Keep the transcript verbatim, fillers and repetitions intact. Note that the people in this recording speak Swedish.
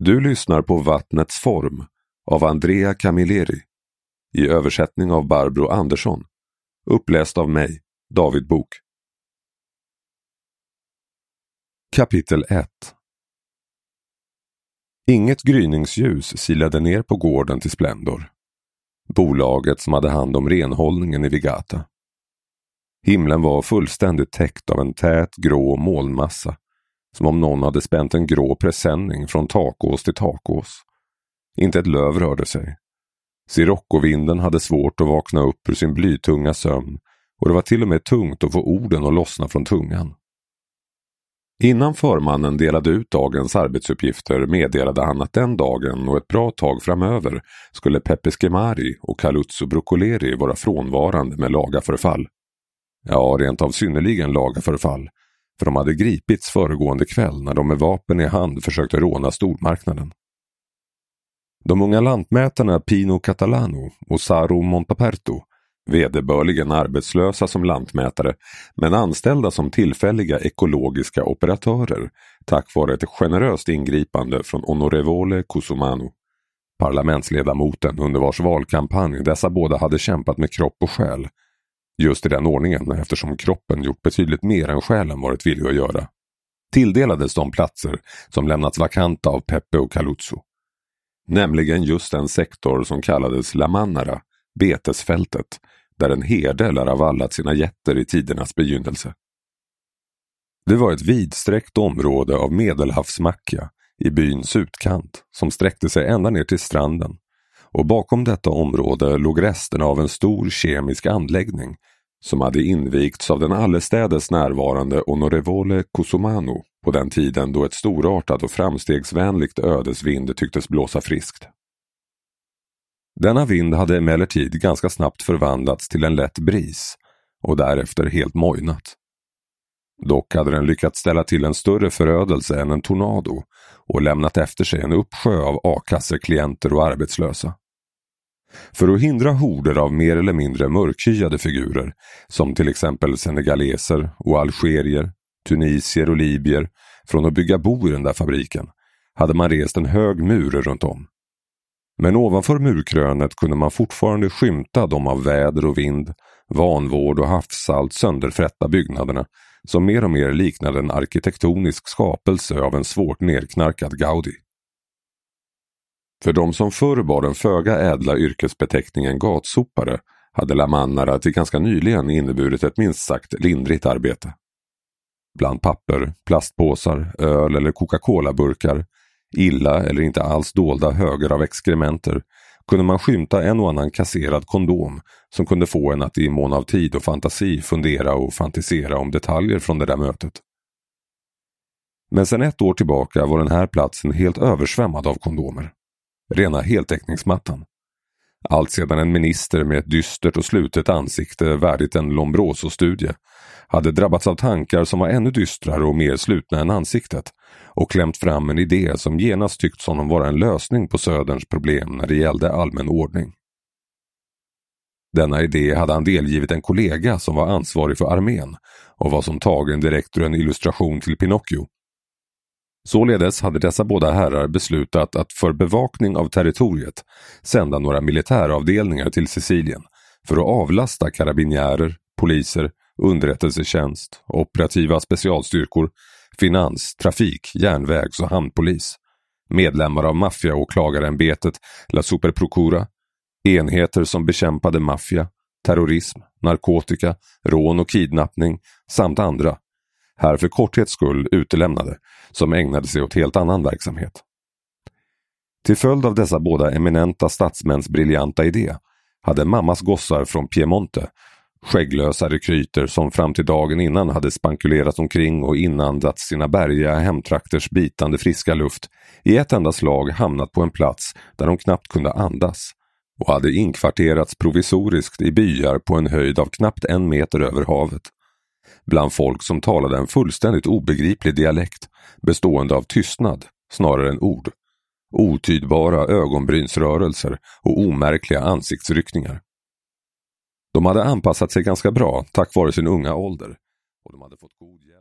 Du lyssnar på Vattnets form av Andrea Camilleri i översättning av Barbro Andersson, uppläst av mig, David Bok. Kapitel ett. Inget gryningsljus silade ner på gården till Splendor, bolaget som hade hand om renhållningen i Vigata. Himlen var fullständigt täckt av en tät grå molnmassa, som om någon hade spänt en grå presenning från takås till takås. Inte ett löv rörde sig. Sirocco-vinden hade svårt att vakna upp ur sin blytunga sömn, och det var till och med tungt att få orden att lossna från tungan. Innan förmannen delade ut dagens arbetsuppgifter meddelade han att den dagen och ett bra tag framöver skulle Peppe Schemari och Caluzzo Broccoleri vara frånvarande med lagaförfall. Ja, rent av synnerligen lagaförfall, för de hade gripits föregående kväll när de med vapen i hand försökte råna stormarknaden. De unga lantmätarna Pino Catalano och Saro Montaperto, vederbörligen arbetslösa som lantmätare men anställda som tillfälliga ekologiska operatörer tack vare ett generöst ingripande från Onorevole Cusumano, parlamentsledamoten under vars valkampanj dessa båda hade kämpat med kropp och själ, just i den ordningen eftersom kroppen gjort betydligt mer än själen varit villig att göra, tilldelades de platser som lämnats vakanta av Peppe och Caluzzo, nämligen just den sektor som kallades La Mannara, betesfältet, där en herde lär ha vallat sina getter i tidernas begynnelse. Det var ett vidsträckt område av medelhavsmacka i byns utkant som sträckte sig ända ner till stranden, och bakom detta område låg resterna av en stor kemisk anläggning som hade invigts av den allestädes närvarande Onorevole Cusumano på den tiden då ett storartat och framstegsvänligt ödesvind tycktes blåsa friskt. Denna vind hade emellertid ganska snabbt förvandlats till en lätt bris och därefter helt mojnat. Dock hade den lyckats ställa till en större förödelse än en tornado och lämnat efter sig en uppsjö av a-kasseklienter och arbetslösa. För att hindra horder av mer eller mindre mörkhyade figurer som till exempel senegaleser och algerier, tunisier och libier från att bygga bo i den där fabriken hade man rest en hög mur runt om. Men ovanför murkrönet kunde man fortfarande skymta de av väder och vind, vanvård och havssalt sönderfrätta byggnaderna som mer och mer liknade en arkitektonisk skapelse av en svårt nerknarkad Gaudi. För de som förr bar den föga ädla yrkesbeteckningen gatsopare hade La Mannara till ganska nyligen inneburit ett minst sagt lindrigt arbete. Bland papper, plastpåsar, öl eller Coca-Cola-burkar, illa eller inte alls dolda höger av exkrementer, kunde man skymta en och annan kasserad kondom som kunde få en att i mån av tid och fantasi fundera och fantisera om detaljer från det där mötet. Men sedan ett år tillbaka var den här platsen helt översvämmad av kondomer. Rena heltäckningsmattan. Allt sedan en minister med ett dystert och slutet ansikte värdigt en Lombroso-studie hade drabbats av tankar som var ännu dystrare och mer slutna än ansiktet och klämt fram en idé som genast tyckts honom vara en lösning på Söderns problem när det gällde allmän ordning. Denna idé hade han delgivit en kollega som var ansvarig för armén och var som tagen direkt ur en illustration till Pinocchio. Således hade dessa båda herrar beslutat att för bevakning av territoriet sända några militäravdelningar till Sicilien för att avlasta karabinjärer, poliser, underrättelsetjänst, operativa specialstyrkor, finans, trafik, järnvägs- och hamnpolis, medlemmar av maffiaåklagarämbetet La Superprocura, enheter som bekämpade maffia, terrorism, narkotika, rån och kidnappning samt andra, här för korthets skull utelämnade, som ägnade sig åt helt annan verksamhet. Till följd av dessa båda eminenta statsmäns briljanta idé hade mammas gossar från Piemonte, skägglösa rekryter som fram till dagen innan hade spankulerat omkring och inandats sina bergiga hemtrakters bitande friska luft, i ett enda slag hamnat på en plats där de knappt kunde andas och hade inkvarterats provisoriskt i byar på en höjd av knappt en meter över havet, bland folk som talade en fullständigt obegriplig dialekt bestående av tystnad snarare än ord, otydbara ögonbrynsrörelser och omärkliga ansiktsryckningar. De hade anpassat sig ganska bra tack vare sin unga ålder och de hade fått god hjälp.